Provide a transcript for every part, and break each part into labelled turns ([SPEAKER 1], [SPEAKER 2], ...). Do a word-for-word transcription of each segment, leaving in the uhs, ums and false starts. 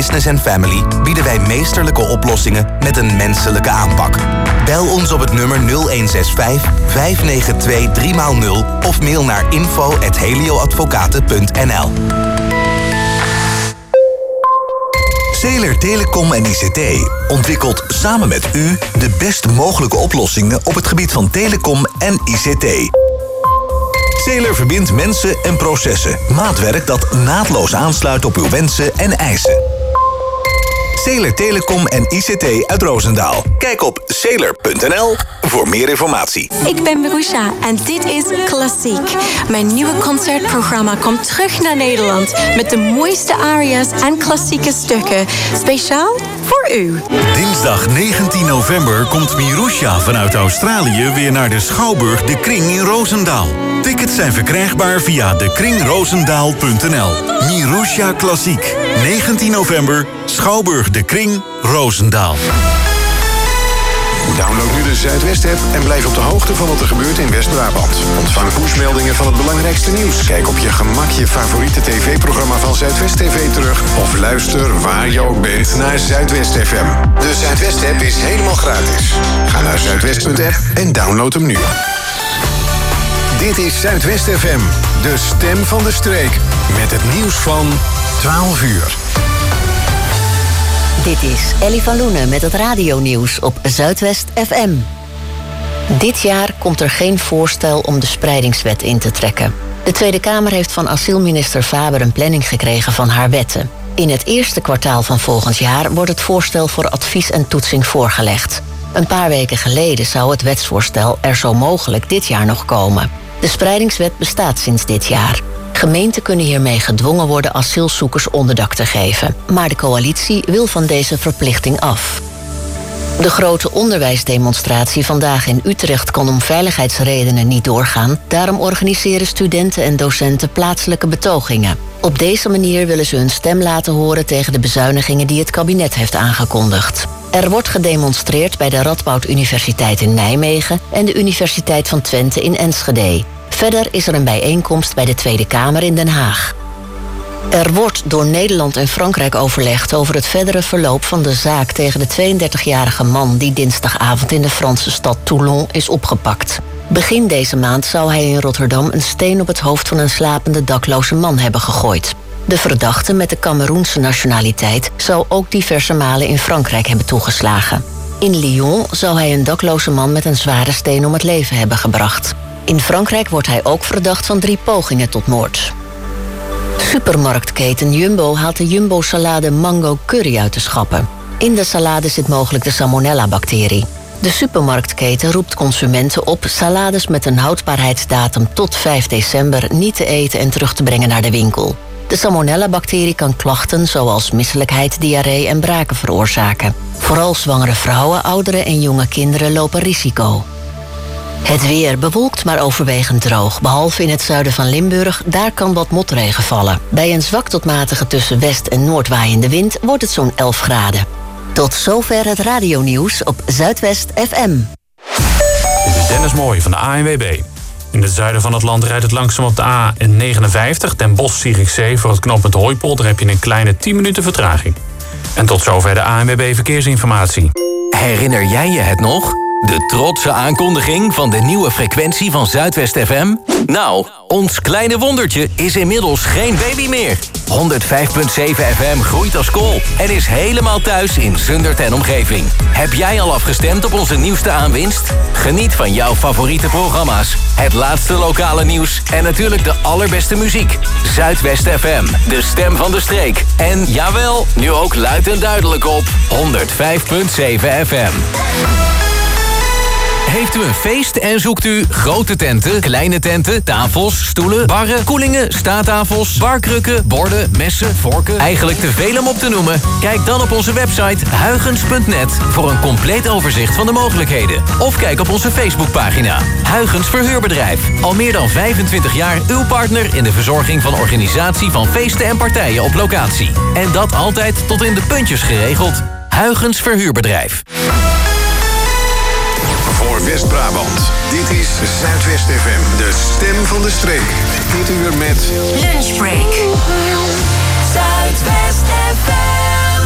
[SPEAKER 1] business en family bieden wij meesterlijke oplossingen met een menselijke aanpak. Bel ons op het nummer nul een zes vijf, vijf negen twee, drie nul of mail naar info at helioadvocaten punt n l.
[SPEAKER 2] Zeeler Telecom en I C T ontwikkelt samen met u de best mogelijke oplossingen op het gebied van telecom en I C T. Zeeler verbindt mensen en processen. Maatwerk dat naadloos aansluit op uw wensen en eisen. Zeeler Telecom en I C T uit Roosendaal. Kijk op zeeler punt n l voor meer informatie.
[SPEAKER 3] Ik ben Marusha en dit is Klassiek. Mijn nieuwe concertprogramma komt terug naar Nederland met de mooiste aria's en klassieke stukken. Speciaal voor u.
[SPEAKER 4] Dinsdag negentien november komt Marusha vanuit Australië weer naar de Schouwburg De Kring in Roosendaal. Tickets zijn verkrijgbaar via de kring roosendaal punt n l. Marusha Klassiek. negentien november, Schouwburg De Kring, Roosendaal.
[SPEAKER 5] Download nu de Zuidwest-app en blijf op de hoogte van wat er gebeurt in West-Brabant. Ontvang pushmeldingen van het belangrijkste nieuws. Kijk op je gemak je favoriete tv-programma van Zuidwest T V terug. Of luister waar je ook bent naar Zuidwest F M. De Zuidwest-app is helemaal gratis. Ga naar zuidwest punt app en download hem nu. Dit is Zuidwest F M, de stem van de streek. Met het nieuws van twaalf uur.
[SPEAKER 6] Dit is Ellie van Loenen met het radionieuws op Zuidwest F M. Dit jaar komt er geen voorstel om de spreidingswet in te trekken. De Tweede Kamer heeft van asielminister Faber een planning gekregen van haar wetten. In het eerste kwartaal van volgend jaar wordt het voorstel voor advies en toetsing voorgelegd. Een paar weken geleden zou het wetsvoorstel er zo mogelijk dit jaar nog komen. De spreidingswet bestaat sinds dit jaar. Gemeenten kunnen hiermee gedwongen worden asielzoekers onderdak te geven. Maar de coalitie wil van deze verplichting af. De grote onderwijsdemonstratie vandaag in Utrecht kon om veiligheidsredenen niet doorgaan. Daarom organiseren studenten en docenten plaatselijke betogingen. Op deze manier willen ze hun stem laten horen tegen de bezuinigingen die het kabinet heeft aangekondigd. Er wordt gedemonstreerd bij de Radboud Universiteit in Nijmegen en de Universiteit van Twente in Enschede. Verder is er een bijeenkomst bij de Tweede Kamer in Den Haag. Er wordt door Nederland en Frankrijk overlegd over het verdere verloop van de zaak tegen de tweeëndertigjarige man die dinsdagavond in de Franse stad Toulon is opgepakt. Begin deze maand zou hij in Rotterdam een steen op het hoofd van een slapende dakloze man hebben gegooid. De verdachte met de Cameroense nationaliteit zou ook diverse malen in Frankrijk hebben toegeslagen. In Lyon zou hij een dakloze man met een zware steen om het leven hebben gebracht. In Frankrijk wordt hij ook verdacht van drie pogingen tot moord. Supermarktketen Jumbo haalt de Jumbo-salade Mango Curry uit de schappen. In de salade zit mogelijk de Salmonella-bacterie. De supermarktketen roept consumenten op salades met een houdbaarheidsdatum tot vijf december niet te eten en terug te brengen naar de winkel. De Salmonella-bacterie kan klachten zoals misselijkheid, diarree en braken veroorzaken. Vooral zwangere vrouwen, ouderen en jonge kinderen lopen risico. Het weer bewolkt, maar overwegend droog. Behalve in het zuiden van Limburg, daar kan wat motregen vallen. Bij een zwak tot matige tussen west- en noordwaaiende wind wordt het zo'n elf graden. Tot zover het radionieuws op Zuidwest F M.
[SPEAKER 7] Dit is Dennis Mooij van de A N W B. In het zuiden van het land rijdt het langzaam op de A negenenvijftig... Den Bosch-Zierikzee voor het knooppunt Hooipolder heb je een kleine tien minuten vertraging. En tot zover de A N W B Verkeersinformatie.
[SPEAKER 8] Herinner jij je het nog? De trotse aankondiging van de nieuwe frequentie van Zuidwest F M? Nou, ons kleine wondertje is inmiddels geen baby meer. honderdvijf komma zeven F M groeit als kool en is helemaal thuis in Zundert en omgeving. Heb jij al afgestemd op onze nieuwste aanwinst? Geniet van jouw favoriete programma's, het laatste lokale nieuws en natuurlijk de allerbeste muziek. Zuidwest F M, de stem van de streek. En jawel, nu ook luid en duidelijk op honderdvijf komma zeven F M. Heeft u een feest en zoekt u grote tenten, kleine tenten, tafels, stoelen, barren, koelingen, staattafels, barkrukken, borden, messen, vorken? Eigenlijk te veel om op te noemen? Kijk dan op onze website huygens punt net voor een compleet overzicht van de mogelijkheden. Of kijk op onze Facebookpagina Huygens Verhuurbedrijf. Al meer dan vijfentwintig jaar uw partner in de verzorging van organisatie van feesten en partijen op locatie. En dat altijd tot in de puntjes geregeld. Huygens Verhuurbedrijf.
[SPEAKER 5] Voor West-Brabant. Dit is Zuidwest F M, de stem van de streek. Dit uur met
[SPEAKER 9] Lunchbreak. Zuidwest F M.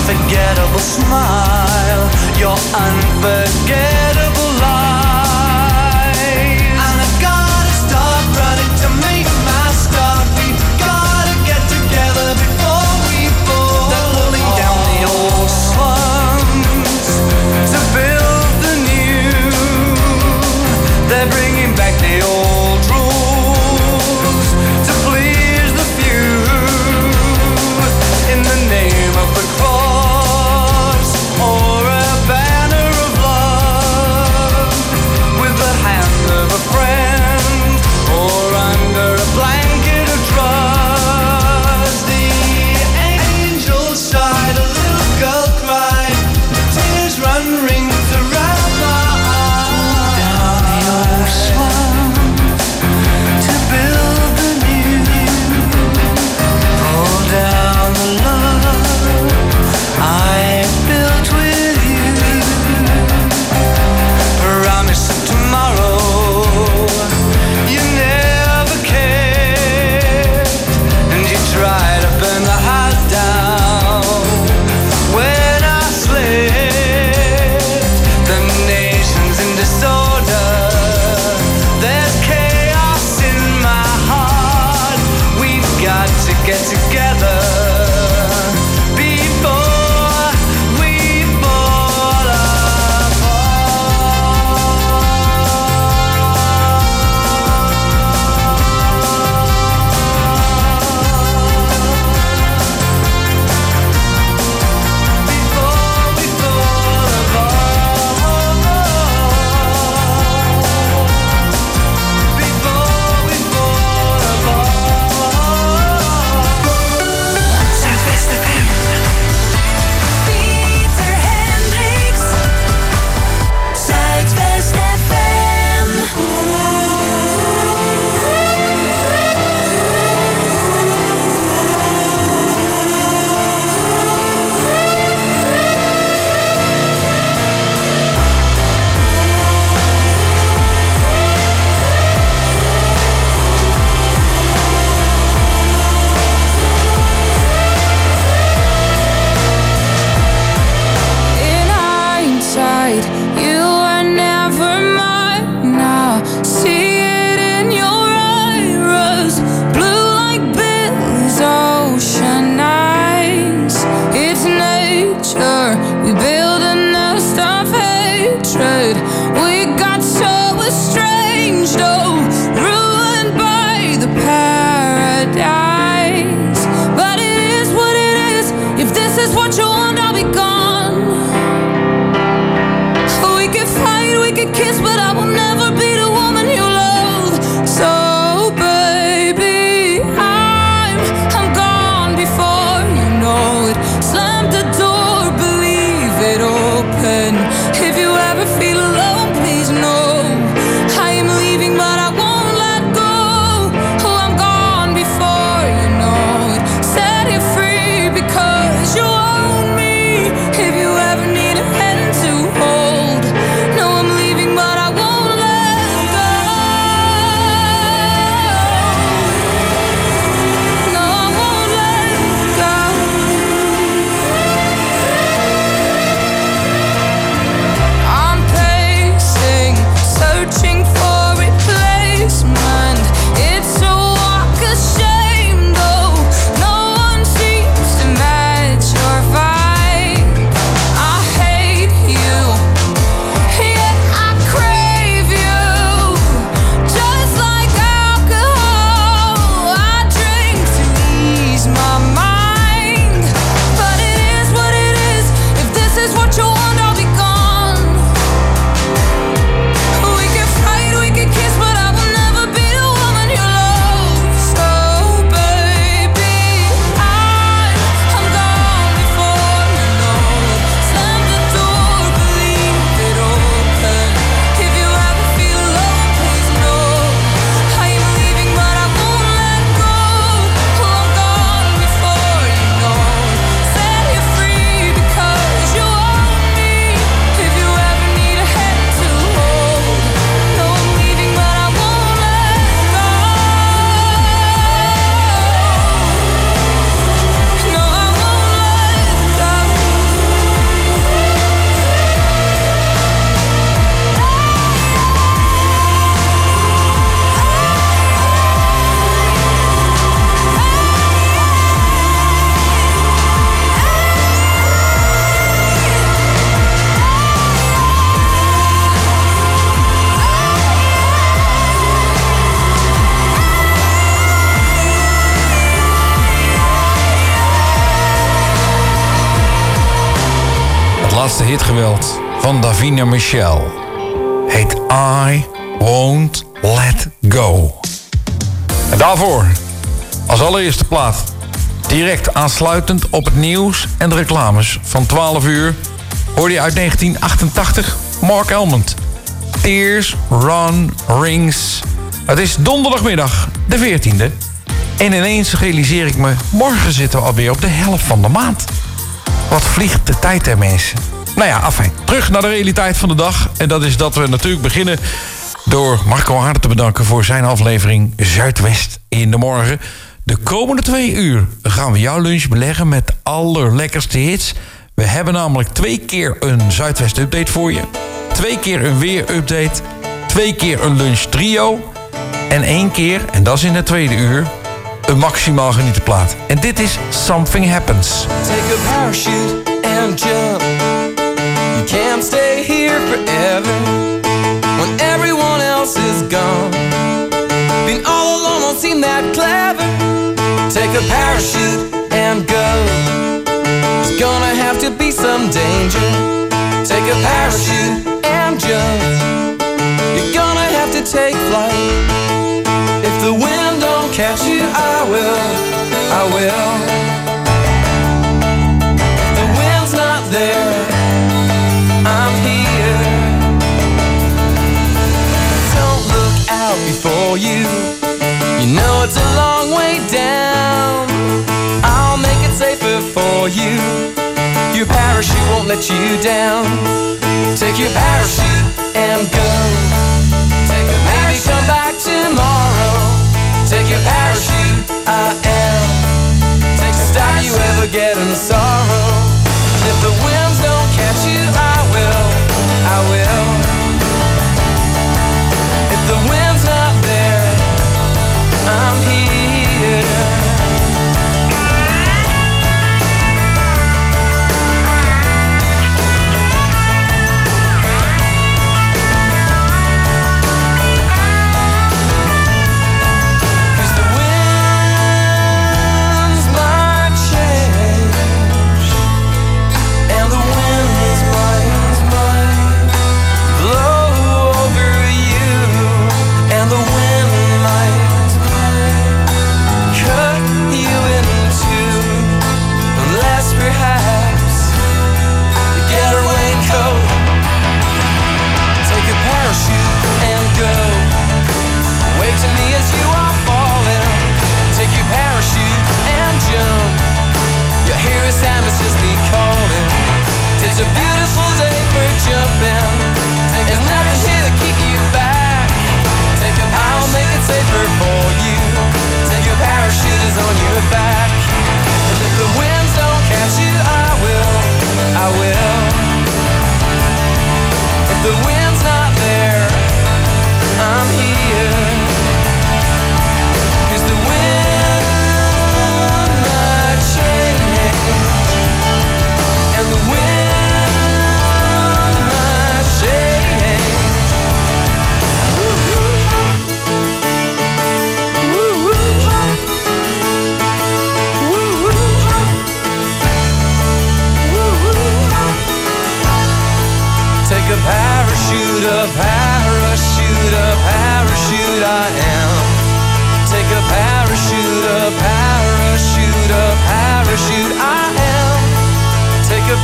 [SPEAKER 9] unforgettable smile, your unforgettable lies. And I gotta start running to make my start. We gotta get together before we fall. They're pulling down the old slums to build the new. They're bringing back the old rules to please the few. In the name of the cross or a banner of love.
[SPEAKER 10] laatste hitgeweld van Davina Michelle heet I Won't Let Go. En daarvoor, als allereerste plaat, direct aansluitend op het nieuws en de reclames van twaalf uur... hoorde je uit negentien achtentachtig Mark Almond. Tears Run Rings. Het is donderdagmiddag, de veertiende. En ineens realiseer ik me, morgen zitten we alweer op de helft van de maand. Wat vliegt de tijd, hè, mensen? Nou ja, afijn. Terug naar de realiteit van de dag. En dat is dat we natuurlijk beginnen door Marco Haarden te bedanken voor zijn aflevering Zuidwest in de morgen. De komende twee uur gaan we jouw lunch beleggen met allerlekkerste hits. We hebben namelijk twee keer een Zuidwest-update voor je. Twee keer een weer-update. Twee keer een lunch trio. En één keer, en dat is in het tweede uur, een maximaal genieten plaat. En dit is Something Happens.
[SPEAKER 9] Take a parachute and jump. You can't stay here forever when everyone else is gone. Being all alone won't seem that clever. Take a parachute and go. There's gonna have to be some danger. Take a parachute and jump. You're gonna have to take flight. If the wind don't catch you, I will, I will. If the wind's not there, I'm here. Don't look out before you. You know it's a long way down. I'll make it safer for you. Your parachute won't let you down. Take your parachute and go. Take a Maybe come back tomorrow. Take your parachute, I am. Take to stop you ever getting sorrow. If the winds don't catch you, I will, I will. If the wind's not there, I'm here. It's a beautiful day for jumping. There's nothing here to keep you back. Take a I'll make it safer for you. Take your parachute is on your back. And if the winds don't catch you, I will, I will. If the wind's not there, I'm here. 'Cause the wind might change. And the wind a parachute, a parachute, a parachute I am. Take a parachute, a parachute, a parachute I am. Take a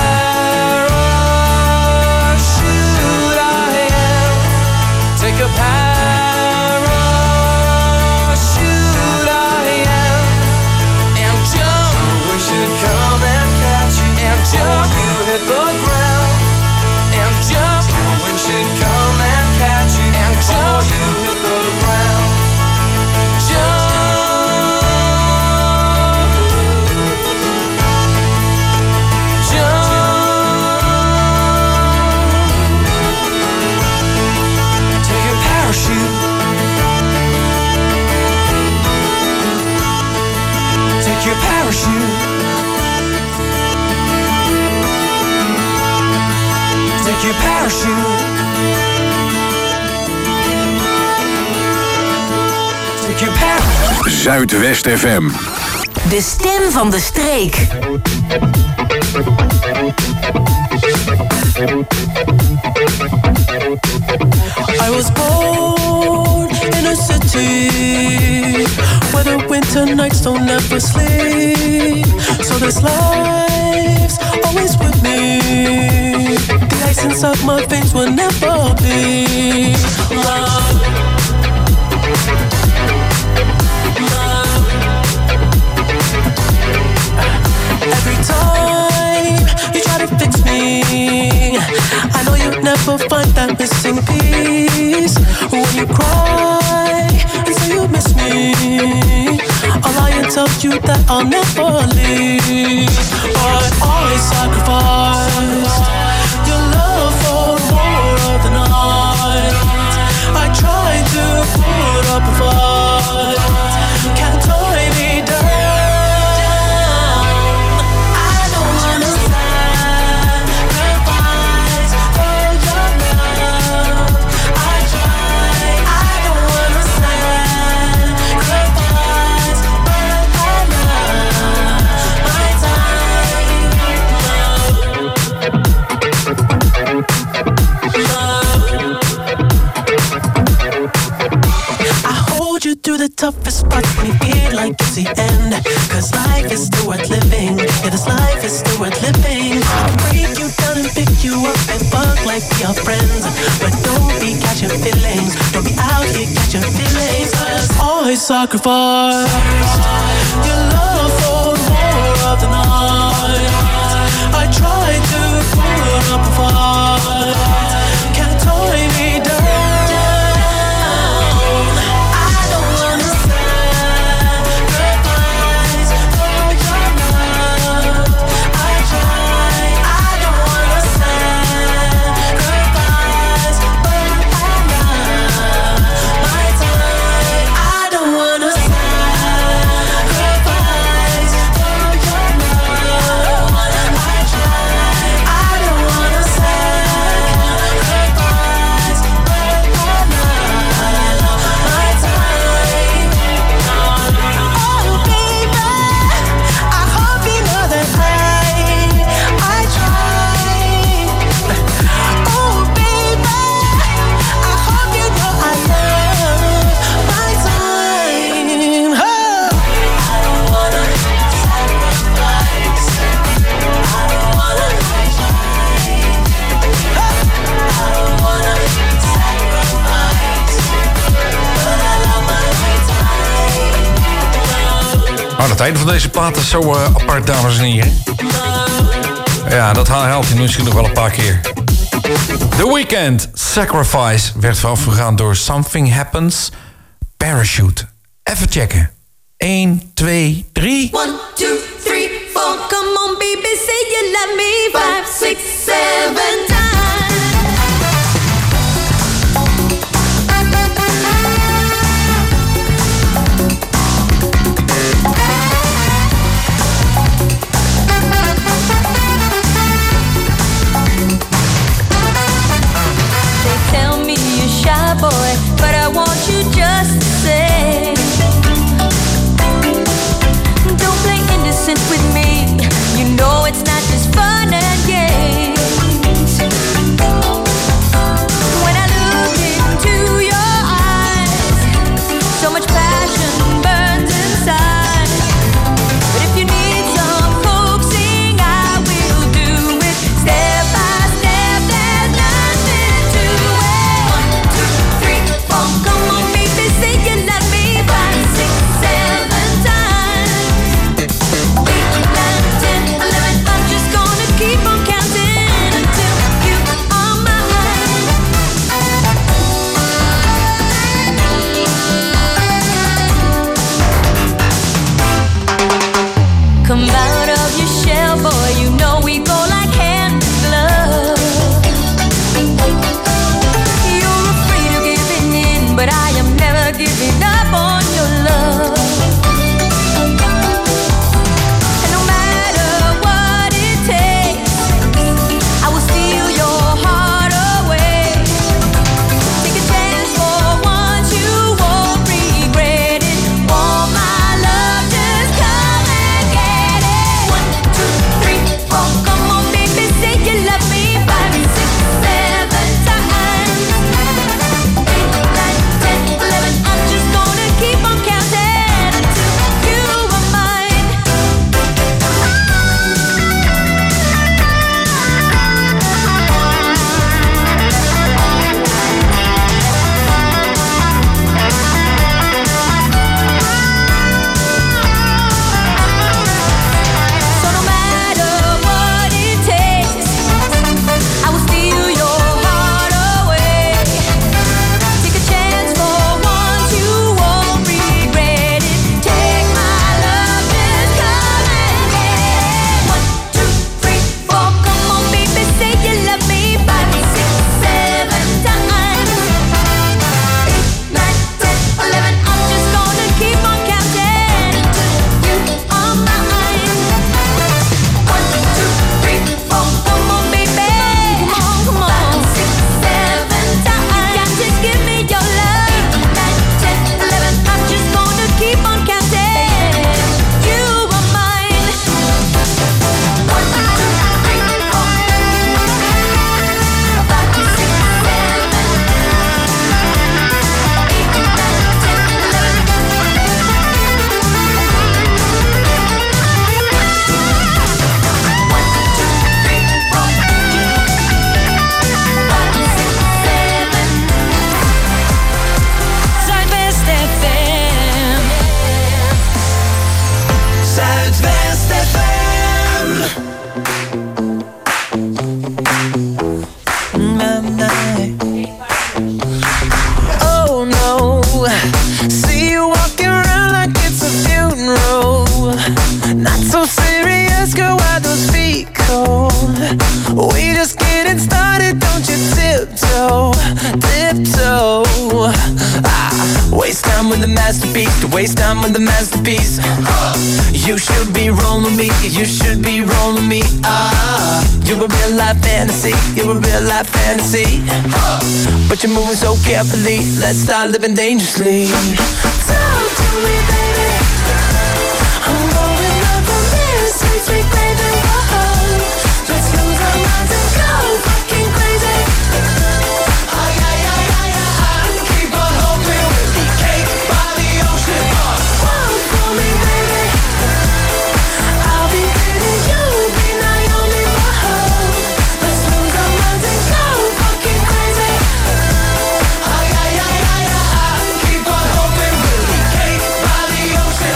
[SPEAKER 9] parachute I am. Take a parachute I am. And jump, we should come and catch you. And jump, you hit the ground. And jump, the wind should come and catch you. And jump, you hit the ground. Jump, jump. Take your parachute. Take your parachute. Take your parachute. Take your parachute.
[SPEAKER 5] Zuidwest F M.
[SPEAKER 11] De stem van de streek.
[SPEAKER 9] I was born in a city where the winter nights don't ever sleep. So this life's always with me. The ice inside my veins will never bleed. Love, love. Every time you try to fix me, I know you'll never find that missing piece. When you cry and say you miss me, I'll lie and tell you that I'll never leave. But I sacrificed your love for more of the night. I tried to put up a fight, can't tie me down. Through the toughest parts when you feel like it's the end. Cause life is still worth living. Yeah, this life is still worth living. I'll break you down and pick you up and fuck like we are friends. But don't be catching feelings. Don't be out here catching feelings. Cause I sacrificed your love for more of the night. I tried to put up a fight, can't tie me down.
[SPEAKER 10] Nou, het einde van deze plaat is zo uh, apart, dames en heren. Ja, dat haalt hij nu misschien nog wel een paar keer. The Weeknd, Sacrifice, werd voorafgegaan door Something Happens, Parachute. Even checken. één, twee, drie.
[SPEAKER 11] one, two, three, four. Come on, baby, say you love me. five, six, seven times. Boy, but I want you just the same. Don't play innocent with me.
[SPEAKER 9] wonder why those feet cold. We just getting started, don't you tiptoe, tiptoe. Ah, waste time with the masterpiece, to waste time with the masterpiece. You should be rolling me, you should be rolling me. Ah, you're a real life fantasy, you're a real life fantasy. But you're moving so carefully, let's start living dangerously. Talk to me, baby. I'm going up on this sweet, sweet baby. Whoa, let's lose our minds and go fucking crazy. Ay, ay, ay, ay, ay. Keep on hoping we'll be cake by the ocean. Walk for me, baby. I'll be pretty, you'll be Naomi. Whoa, let's lose our minds and go fucking crazy. Ay, ay, ay, ay, ay. Keep on hoping we'll be cake by the ocean.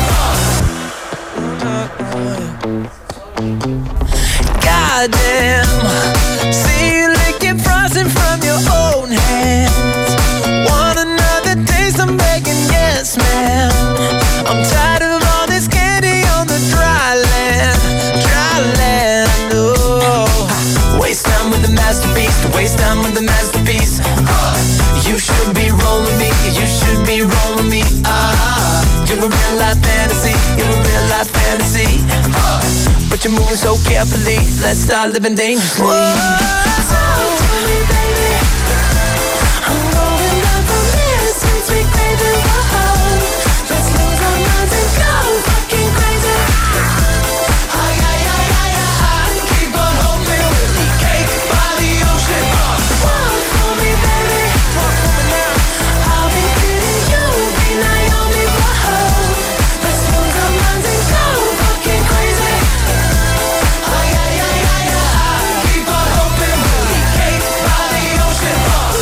[SPEAKER 9] Goddamn, see you licking frosting from your own hands. Want another taste? I'm begging, yes, ma'am. I'm tired of all this candy on the dry land, dry land. Oh, waste time with the masterpiece, to waste time with the masterpiece. You should be rolling me, you should be rolling me. Ah, you're a real life fantasy, you're a real life fantasy. But you're moving so carefully, let's start living dangerously. Talk to me, baby. I'm going up on this sweet, sweet baby. Whoa, let's lose our minds and go fucking crazy. Ay, ay, ay, ay, ay. Keep on hoping we'll be cake by the ocean. Walk for me, baby. Walk for me now. I'll be pretty, you'll be Naomi. Whoa, let's lose our minds and go fucking crazy. Ay, ay, ay, ay, ay. Keep on hoping we'll be cake by the ocean.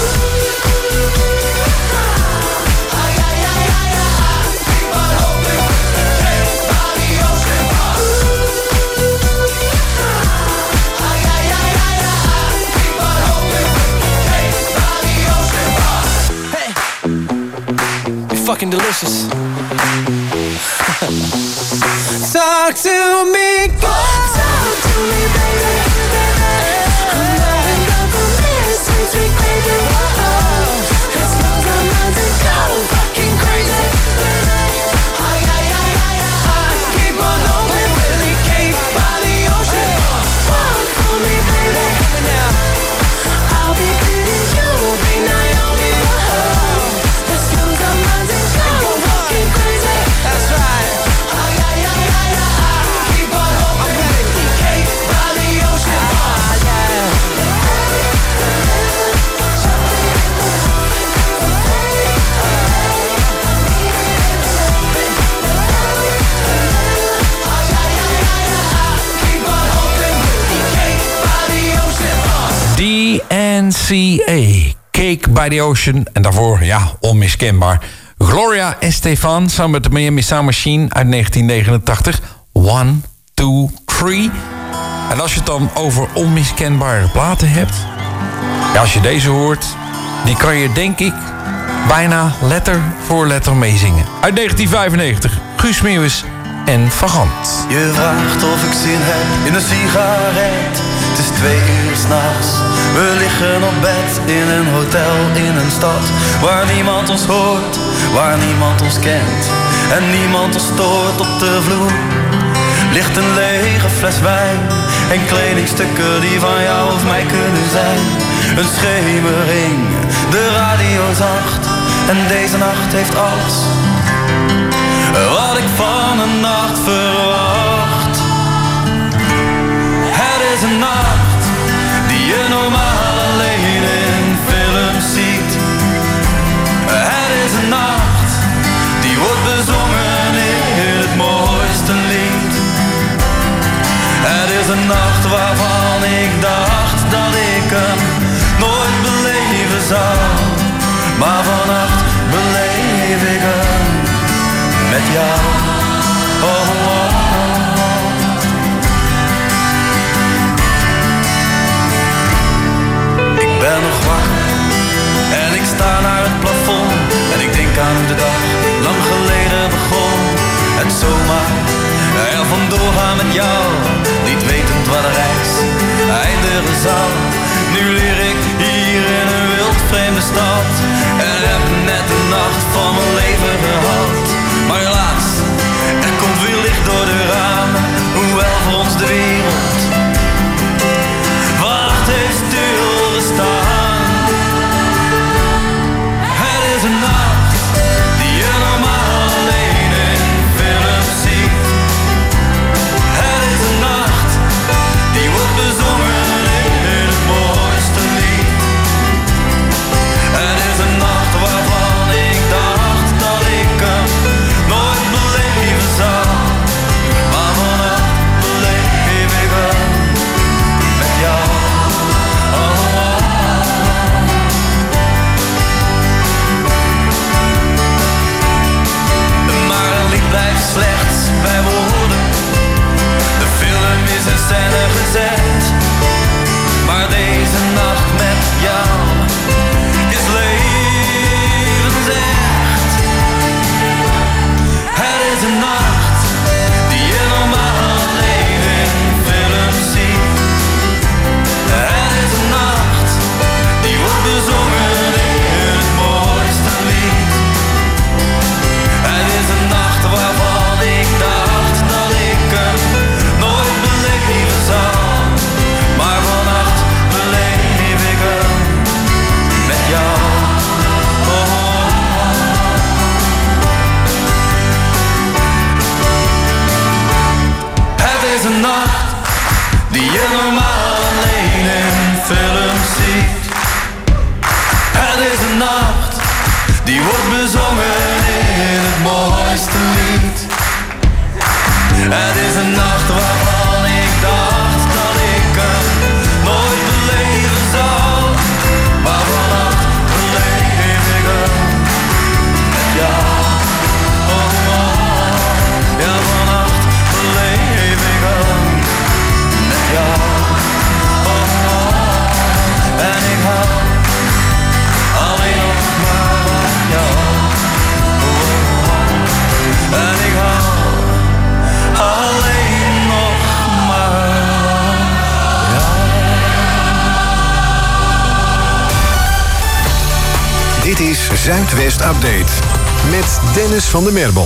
[SPEAKER 9] Ay, ay, ay, ay, ay. Keep on hoping we'll be cake by the ocean. Ay, ay, ay, ay, ay. Keep on hoping we'll be cake by the ocean. Hey, you're fucking delicious. Talk to me, go. Talk to me, baby. I'm going up on this sweet, sweet baby. Whoa, let's lose our minds and go fucking crazy. Ay, ay, ay, ay, ay. Keep on hoping we'll be cake by the ocean. Walk for me, baby. I'll be pretty, you'll be Naomi. Whoa, let's lose our minds and go fucking crazy. That's right. Ay, ay, ay, ay, ay. Keep on hoping we'll be cake by the ocean. Ah, yeah. Keep on hoping we'll be cake by the ocean.
[SPEAKER 10] D N C A, Cake by the Ocean. En daarvoor, ja, onmiskenbaar, Gloria Estefan samen met de Miami Sound Machine uit negentien negenentachtig. One, two, three. En als je het dan over onmiskenbare platen hebt, ja, als je deze hoort, die kan je denk ik bijna letter voor letter meezingen. Uit negentien vijfennegentig, Guus Meeuwis en Vagant.
[SPEAKER 12] Je vraagt of ik zin heb in een sigaret. Het is twee uur s'nachts. We liggen op bed in een hotel in een stad waar niemand ons hoort, waar niemand ons kent en niemand ons stoort. Op de vloer ligt een lege fles wijn en kledingstukken die van jou of mij kunnen zijn. Een schemering, de radio zacht en deze nacht heeft alles wat ik van een nacht verwacht. Het is een nacht die je normaal alleen in films ziet. Het is een nacht die wordt bezongen in het mooiste lied. Het is een nacht waarvan ik dacht dat ik hem nooit beleven zou. Maar vannacht beleef ik hem met jou. Oh, oh, oh. Ik ben nog wakker en ik sta naar het plafond en ik denk aan de dag lang geleden begon. En zomaar er vandoor gaan met jou, niet scène gezet. Maar deze nacht met jou is levensecht. Het is een nacht die je normaal alleen in films ziet. Het is een nacht die wordt bezongen in het mooiste lied. Het is een nacht waarvan ik dacht dat ik hem nooit beleven zou. Maar vannacht beleef ik hem met jou. Oh. Het is een nacht die je normaal alleen in films ziet. Het is een nacht die wordt bezongen in het mooiste lied. Het is een nacht waarvan ik dacht dat ik hem nooit beleven zou. Maar vannacht beleef ik hem met jou. Oh, oh. Ja, vannacht beleef ik hem met jou. Oh, oh. En ik hou alleen nog maar van jou. Oh, oh. En ik hou alleen nog maar van jou.
[SPEAKER 5] Dit is Zuidwest Update met Dennis van der Merbel.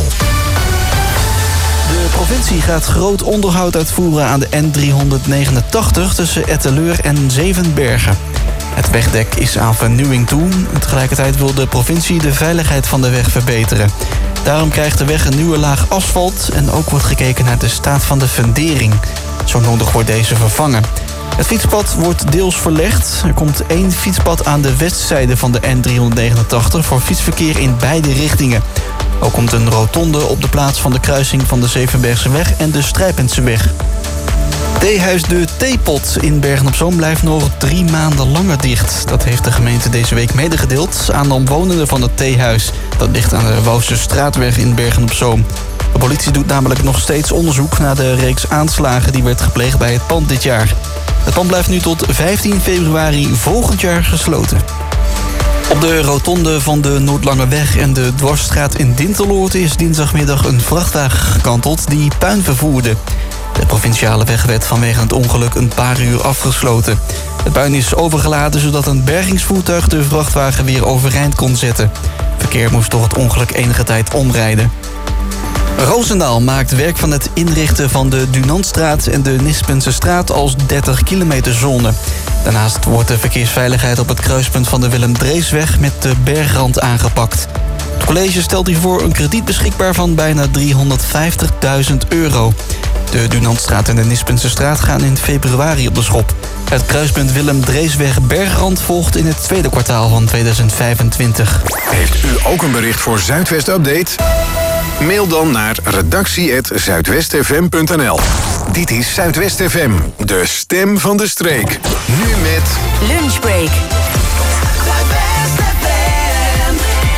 [SPEAKER 13] De provincie gaat groot onderhoud uitvoeren aan de N driehonderdnegenentachtig tussen Etteleur en Zevenbergen. Het wegdek is aan vernieuwing toe. Tegelijkertijd wil de provincie de veiligheid van de weg verbeteren. Daarom krijgt de weg een nieuwe laag asfalt en ook wordt gekeken naar de staat van de fundering. Zo nodig wordt deze vervangen. Het fietspad wordt deels verlegd. Er komt één fietspad aan de westzijde van de N driehonderdnegenentachtig... voor fietsverkeer in beide richtingen. Ook komt een rotonde op de plaats van de kruising van de Zevenbergseweg en de Strijpenseweg. Theehuis De Theepot in Bergen-op-Zoom blijft nog drie maanden langer dicht. Dat heeft de gemeente deze week medegedeeld aan de omwonenden van het theehuis. Dat ligt aan de Wouwse-straatweg in Bergen-op-Zoom. De politie doet namelijk nog steeds onderzoek naar de reeks aanslagen die werd gepleegd bij het pand dit jaar. Het pand blijft nu tot vijftien februari volgend jaar gesloten. Op de rotonde van de Noordlangeweg en de Dwarsstraat in Dinteloord is dinsdagmiddag een vrachtwagen gekanteld die puin vervoerde. De provinciale weg werd vanwege het ongeluk een paar uur afgesloten. Het puin is overgeladen zodat een bergingsvoertuig de vrachtwagen weer overeind kon zetten. Verkeer moest door het ongeluk enige tijd omrijden. Roosendaal maakt werk van het inrichten van de Dunantstraat en de Nispense straat als dertig kilometer zone. Daarnaast wordt de verkeersveiligheid op het kruispunt van de Willem Dreesweg met de Bergrand aangepakt. Het college stelt hiervoor een krediet beschikbaar van bijna driehonderdvijftigduizend euro. De Dunantstraat en de Nispense straat gaan in februari op de schop. Het kruispunt Willem Dreesweg Bergrand volgt in het tweede kwartaal van tweeduizend vijfentwintig.
[SPEAKER 5] Heeft u ook een bericht voor Zuidwest Update? Mail dan naar redactie apenstaartje zuidwestfm punt n l. Dit is Zuidwest F M, de stem van de streek. Nu met
[SPEAKER 11] Lunchbreak. Zuidwest F M.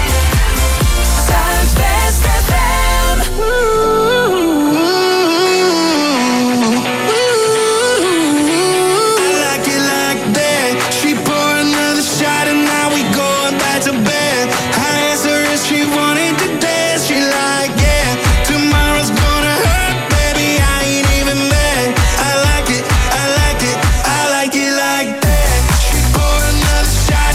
[SPEAKER 11] Zuidwest F M.
[SPEAKER 9] I like it like that. She pour another shot and now we going back to bed. I asked her if she wanted to dance. She like, yeah, tomorrow's gonna hurt, baby, I ain't even mad. I like it, I like it, I like it like that. She pour another shot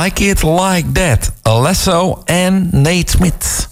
[SPEAKER 10] Like It Like That. Alesso en Nate Smith.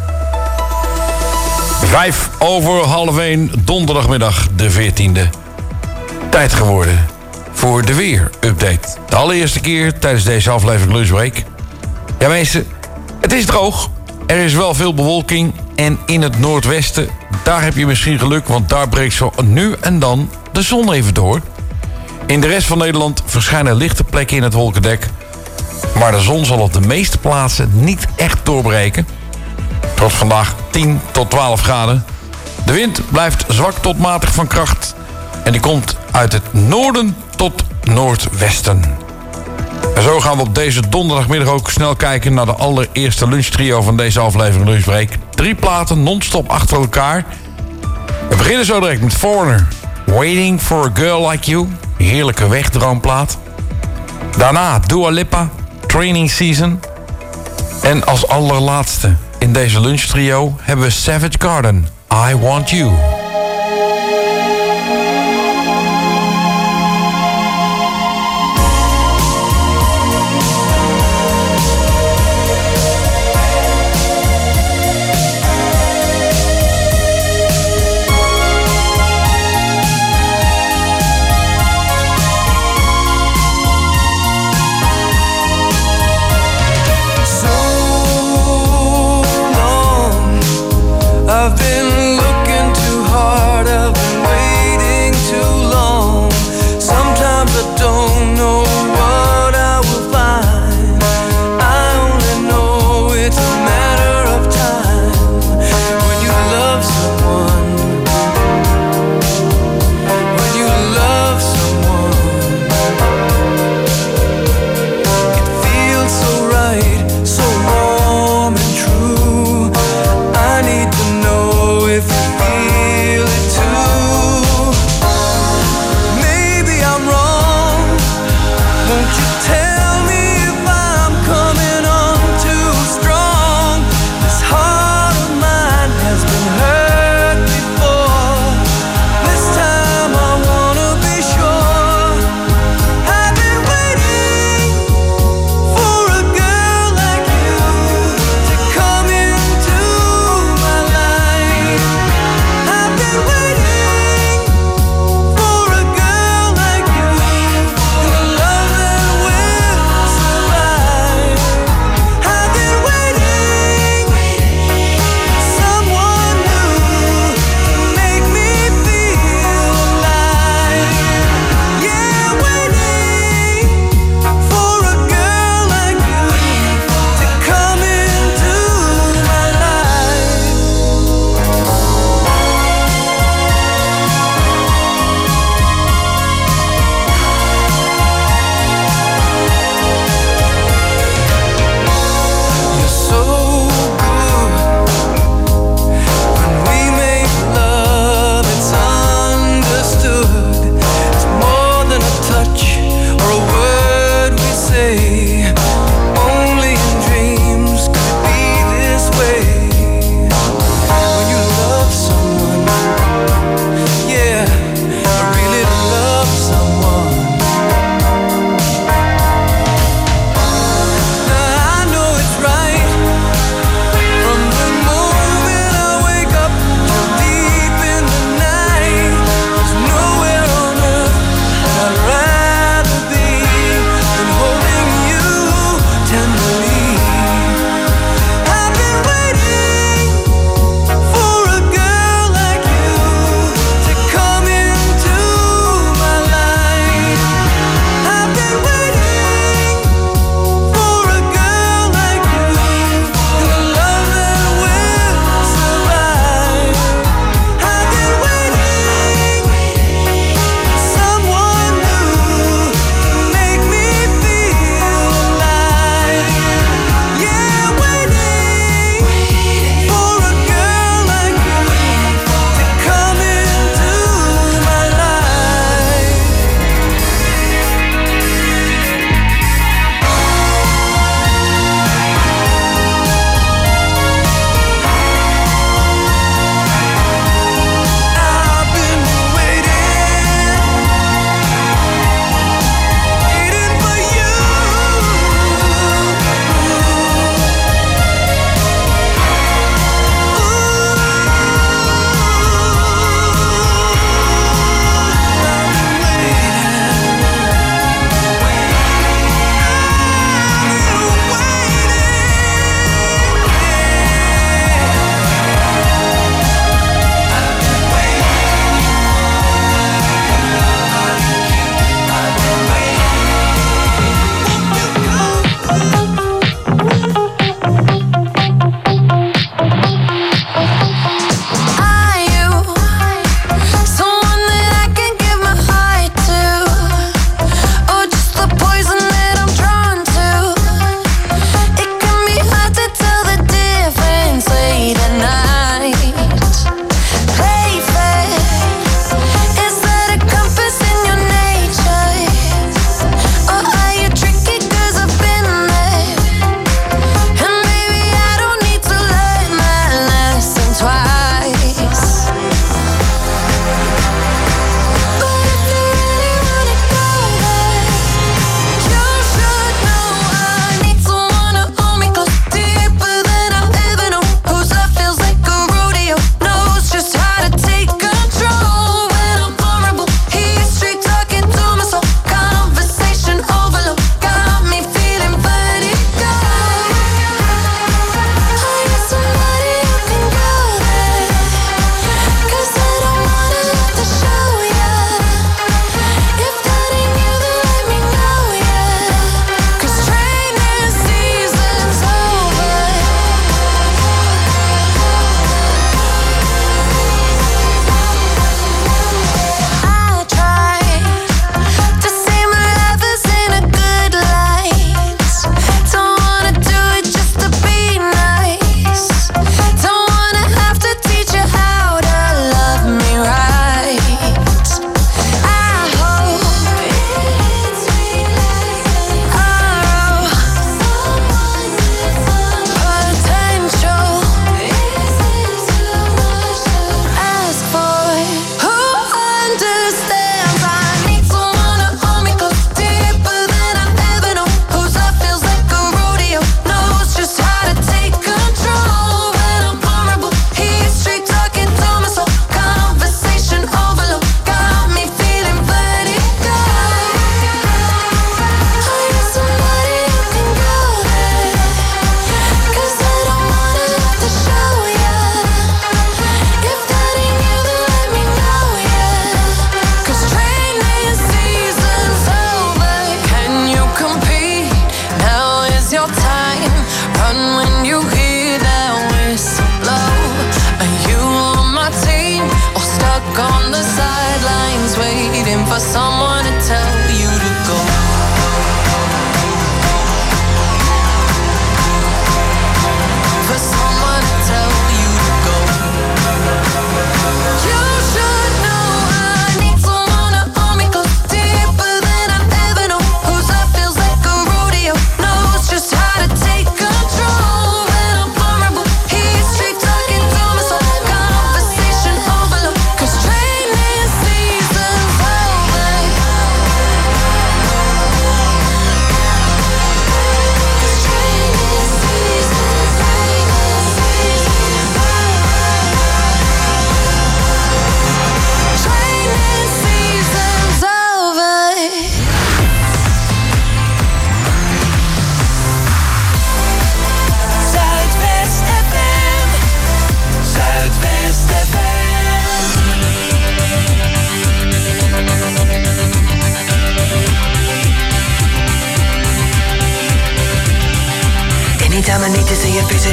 [SPEAKER 10] Vijf over half één, donderdagmiddag de veertiende. Tijd geworden voor de weer-update. De allereerste keer tijdens deze aflevering Lunchbreak. Ja mensen, het is droog. Er is wel veel bewolking. En in het noordwesten, daar heb je misschien geluk... want daar breekt zo nu en dan de zon even door. In de rest van Nederland verschijnen lichte plekken in het wolkendek. Maar de zon zal op de meeste plaatsen niet echt doorbreken. Het wordt vandaag tien tot twaalf graden. De wind blijft zwak tot matig van kracht. En die komt uit het noorden tot noordwesten. En zo gaan we op deze donderdagmiddag ook snel kijken... naar de allereerste lunchtrio van deze aflevering Lunchbreak. Drie platen non-stop achter elkaar. We beginnen zo direct met Foreigner. Waiting for a Girl Like You. Heerlijke wegdroomplaat. Daarna Dua Lipa. Training Season. En als allerlaatste in deze lunchtrio hebben we Savage Garden. I Want You.
[SPEAKER 9] I've been looking to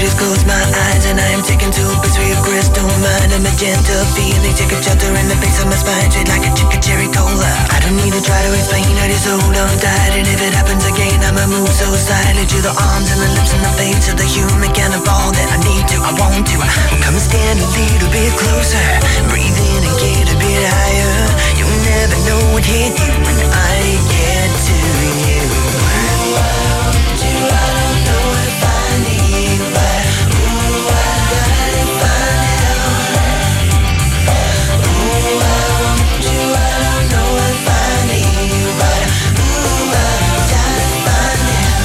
[SPEAKER 14] just close my eyes and I am taken to a place where your crystal mind and magenta feeling take up shelter in the base of my spine, straight like a chicken cherry cola. I don't need to try to explain, I just hold on tight, and if it happens again, I'ma move so silently to the arms and the lips and the face of the human cannibal that I need to, I want to. Come and stand a little bit closer, breathe in and get a bit higher. You'll never know what hit you when I get to you. Ooh, I want you, I don't know if I need you, but ooh, I gotta find out. Ooh, I want you, I don't know if I need you, but ooh, I gotta find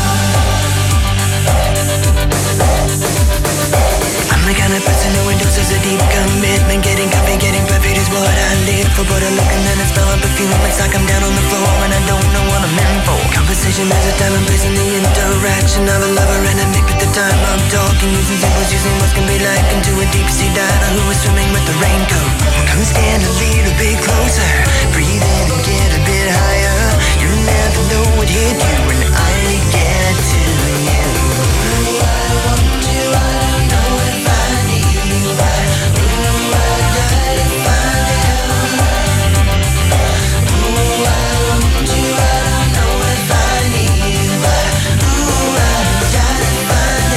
[SPEAKER 14] out. I'm the kind of person who endorses a deep commitment. Getting comfy, getting perfect is what I live for. But I look and then I smell a perfume. It's like I'm down on the floor and I don't know what I'm in for. Conversation has a time and place in the interaction of a lover and a mate. At the time I'm talking, using symbols, using what can be like into a deep sea diver who is swimming with the raincoat. Come stand a little bit closer, breathe in and get a bit higher. You never know what hit you when I get to you. Ooh, I want you, I don't know if I need you, but ooh, I gotta find out. Ooh, I want you, I don't know if I need you, but ooh, I gotta find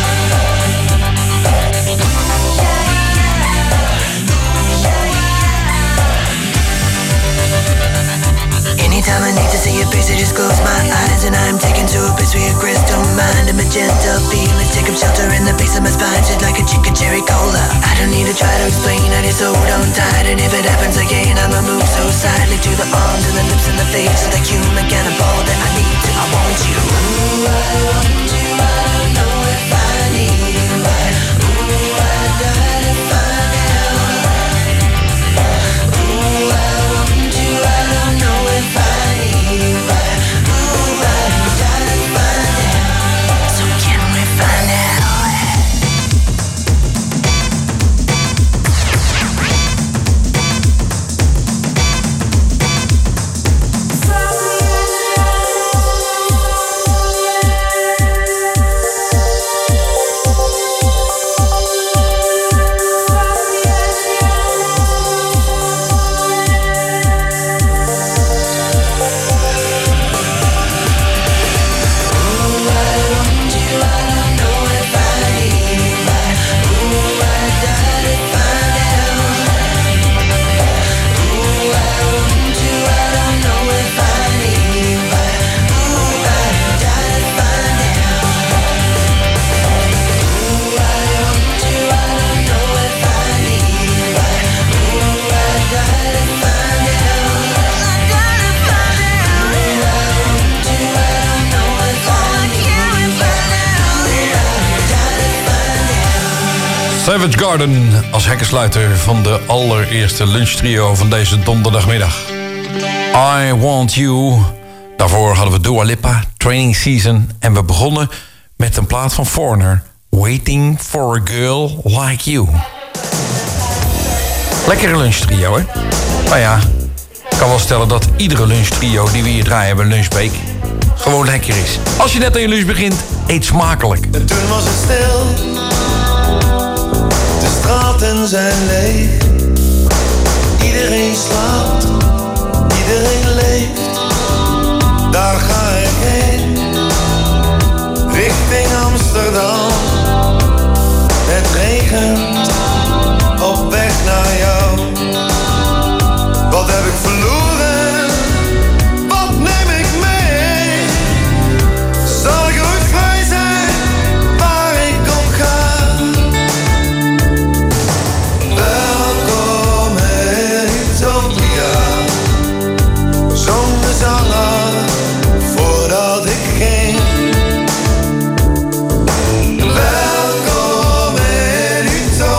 [SPEAKER 14] out. Anytime I need to see your face, I just close my eyes and I'm taken to a place where your crystal mind and magenta feelings take up shelter in the base of my spine, shit like a chicken cherry cola. I don't need to try to explain, I just hold on tight, and if it happens again, I'ma move so silently to the arms and the lips and the face of the human cannibal that I need to, I want you. Ooh, I want you, I don't know if I need you, but ooh, I gotta find out. Ooh, I want you, I don't know if I need you, but ooh, I gotta find out. So can we find out?
[SPEAKER 10] Savage Garden als hekkensluiter van de allereerste lunchtrio van deze donderdagmiddag. I Want You. Daarvoor hadden we Dua Lipa, Training Season. En we begonnen met een plaat van Foreigner, Waiting for a Girl Like You. Lekkere lunchtrio, hè? Nou ja, ik kan wel stellen dat iedere lunchtrio die we hier draaien bij Lunchbreak gewoon lekker is. Als je net aan je lunch begint, eet smakelijk.
[SPEAKER 12] En toen was het stil. De straten zijn leeg. Iedereen slaapt. Iedereen leeft. Daar ga ik heen. Richting Amsterdam. Het regent. Op weg naar jou. Wat heb ik verloren? Wat neem ik mee? Zal ik ooit vrij zijn? Waar ik om ga? Welkom in Utopia. Zong de zanger voordat ik ging. Welkom in Utopia.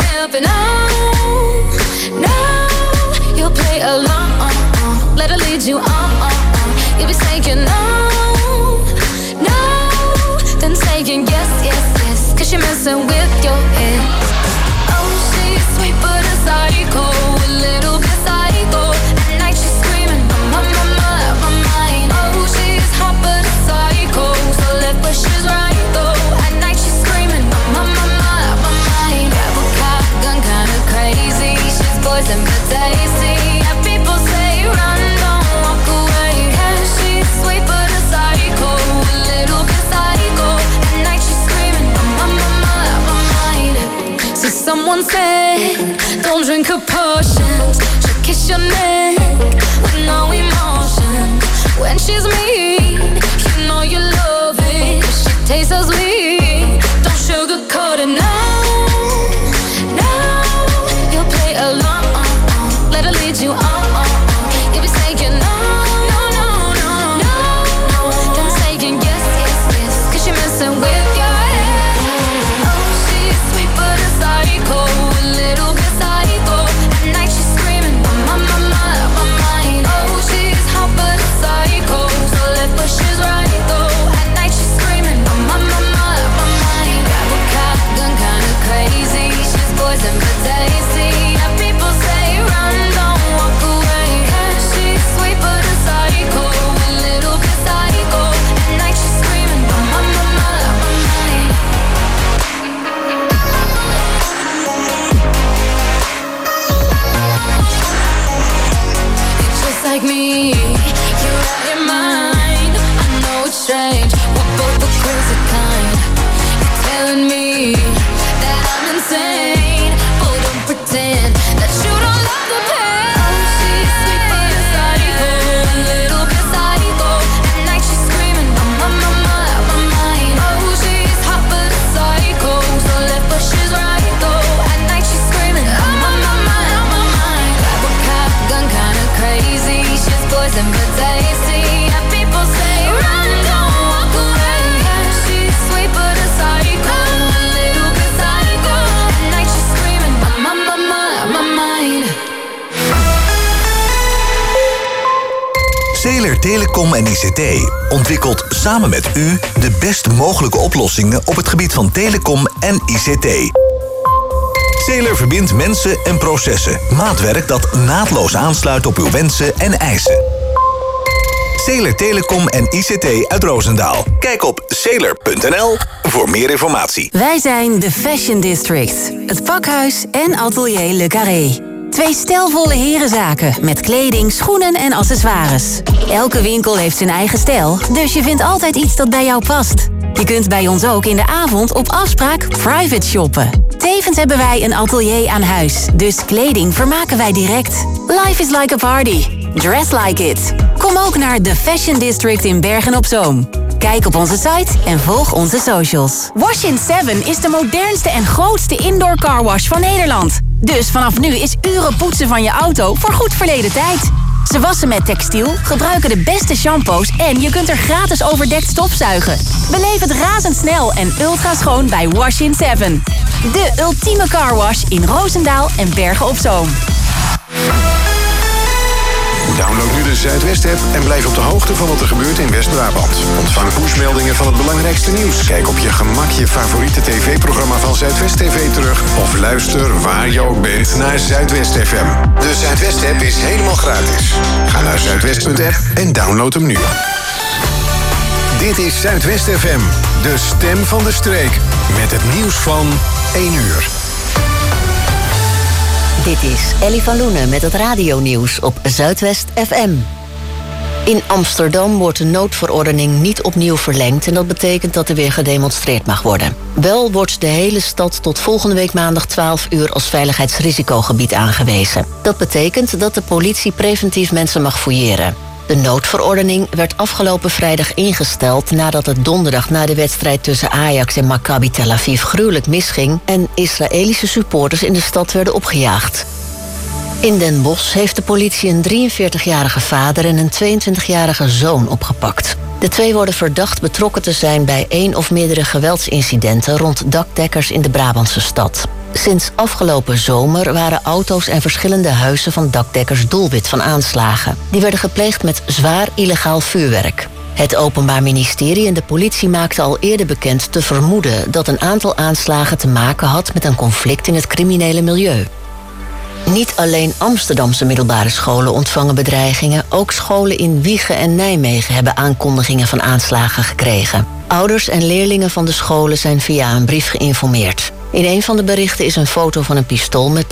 [SPEAKER 15] step and oh, no, you'll play along, let her lead you on, you'll be saying no, no, then saying yes, yes, yes, cause you're messing with your head. Oh, she's sweet but a psycho, a little bit psycho. At night she's screaming, my, my, my, my mind. Oh, she's hot but a psycho, so left but she's right though. At night she's screaming, my, my, my, my mind. Grab a cop gun, kinda crazy. She's poison but tasty. And people say run, don't walk away. Yeah, she's sweet but a psycho, a little bit psycho. At night she's screaming, my, my, my, my mind. See, someone said, don't drink her potions. She'll kiss your neck with no emotion. When she's mean, you know you love it, 'cause she tastes so sweet. Don't sugarcoat it, no, no. You'll play along, let her lead you on. You'll be saying no, no, no, no, no. Then saying yes, yes, yes, 'cause you're messing with your head. Oh, she's sweet but a psycho, a little bit psycho. At night she's screaming, my, my, my, my mind. Oh, she's hot but a psycho, so left but she's right though. At night she's screaming, my, my, my, my mind. Grab a cop gun, kinda crazy. She's poison but tasty. And people say run, don't walk away. Yeah, she's sweet but a psycho, a little bit psycho. At night she's screaming, my, my, my, my mind. You're just like me, you're out your mind. I know it's strange, we're both the crazy kind. You're telling me that I'm insane, but don't pretend that you don't love the pain. Oh, she's sweet but a psycho, a little bit psycho. At night she's screaming, my, my, my, my mind. Oh, she's hot but a psycho, so left but she's right though. At night she's screaming, my, my, my, my mind. Grab a cop gun, kinda crazy. She's poison but tasty. And people say run, don't walk away. Yeah, she's sweet but a psycho, a little bit psycho. At night she's screaming, my, my, my, my, my mind.
[SPEAKER 2] Zeler Telecom en I C T ontwikkelt samen met u de best mogelijke oplossingen op het gebied van telecom en I C T. Zeler verbindt mensen en processen. Maatwerk dat naadloos aansluit op uw wensen en eisen. Zeler Telecom en I C T uit Roosendaal. Kijk op zeler punt n l voor meer informatie.
[SPEAKER 16] Wij zijn de Fashion District, het pakhuis en atelier Le Carré. Twee stijlvolle herenzaken met kleding, schoenen en accessoires. Elke winkel heeft zijn eigen stijl, dus je vindt altijd iets dat bij jou past. Je kunt bij ons ook in de avond op afspraak private shoppen. Tevens hebben wij een atelier aan huis, dus kleding vermaken wij direct. Life is like a party. Dress like it. Kom ook naar de Fashion District in Bergen-op-Zoom. Kijk op onze site en volg onze socials. Wash in seven is de modernste en grootste indoor carwash van Nederland. Dus vanaf nu is uren poetsen van je auto voor goed verleden tijd. Ze wassen met textiel, gebruiken de beste shampoos en je kunt er gratis overdekt stofzuigen. Beleef het razendsnel en ultra schoon bij Wash in seven. De ultieme carwash in Roosendaal en Bergen-op-Zoom.
[SPEAKER 5] Download nu de Zuidwest-app en blijf op de hoogte van wat er gebeurt in West-Brabant. Ontvang pushmeldingen van het belangrijkste nieuws. Kijk op je gemak je favoriete tv-programma van Zuidwest T V terug. Of luister waar je ook bent naar Zuidwest F M. De Zuidwest-app is helemaal gratis. Ga naar zuidwest punt app en download hem nu. Dit is Zuidwest F M, de stem van de streek. Met het nieuws van één uur.
[SPEAKER 6] Dit is Ellie van Loenen met het radionieuws op Zuidwest F M. In Amsterdam wordt de noodverordening niet opnieuw verlengd en dat betekent dat er weer gedemonstreerd mag worden. Wel wordt de hele stad tot volgende week maandag twaalf uur als veiligheidsrisicogebied aangewezen. Dat betekent dat de politie preventief mensen mag fouilleren. De noodverordening werd afgelopen vrijdag ingesteld nadat het donderdag na de wedstrijd tussen Ajax en Maccabi Tel Aviv gruwelijk misging en Israëlische supporters in de stad werden opgejaagd. In Den Bosch heeft de politie een drieënveertigjarige vader en een tweeëntwintigjarige zoon opgepakt. De twee worden verdacht betrokken te zijn bij één of meerdere geweldsincidenten rond dakdekkers in de Brabantse stad. Sinds afgelopen zomer waren auto's en verschillende huizen van dakdekkers doelwit van aanslagen. Die werden gepleegd met zwaar illegaal vuurwerk. Het Openbaar Ministerie en de politie maakten al eerder bekend te vermoeden dat een aantal aanslagen te maken had met een conflict in het criminele milieu. Niet alleen Amsterdamse middelbare scholen ontvangen bedreigingen, ook scholen in Wijchen en Nijmegen hebben aankondigingen van aanslagen gekregen. Ouders en leerlingen van de scholen zijn via een brief geïnformeerd. In een van de berichten is een foto van een pistool met